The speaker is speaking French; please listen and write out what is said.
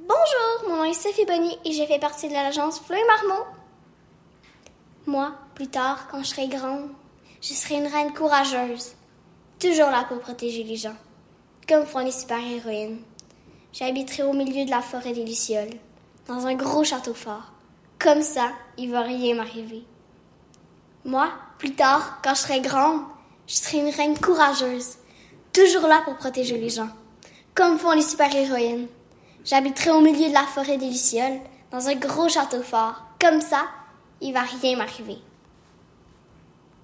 Bonjour, mon nom est Sophie Bonny et je fais partie de l'agence Fleu Marmot. Moi, plus tard, quand je serai grande, je serai une reine courageuse, toujours là pour protéger les gens, comme font les super-héroïnes. J'habiterai au milieu de la forêt des Lucioles, dans un gros château fort. Comme ça, il va rien m'arriver. Moi, plus tard, quand je serai grande, je serai une reine courageuse, toujours là pour protéger les gens, comme font les super-héroïnes. J'habiterai au milieu de la forêt des Lucioles, dans un gros château fort. Comme ça, il va rien m'arriver.